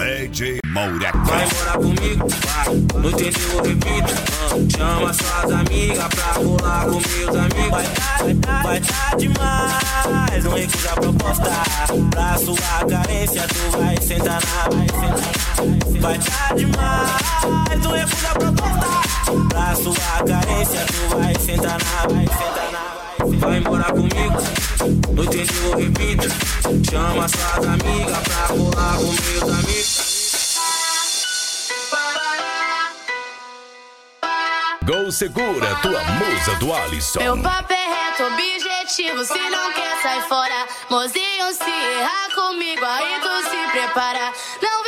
DJ Moura. Vai morar comigo, vai. No entendeu, eu repito. Chama suas amigas pra rolar com meus amigos. Vai tá demais. Não recusa a proposta. Pra sua carência, tu vai sentar na. Vai tá demais. Não recusa a proposta. Pra sua carência, tu vai sentar na. Vai morar comigo. No entendeu, eu repito. Chama suas amigas pra rolar com meus amigos. Gol Segura, tua musa do Alisson. Meu papo é reto, objetivo, se não quer sai fora. Mozinho, se errar comigo, aí tu se prepara. Não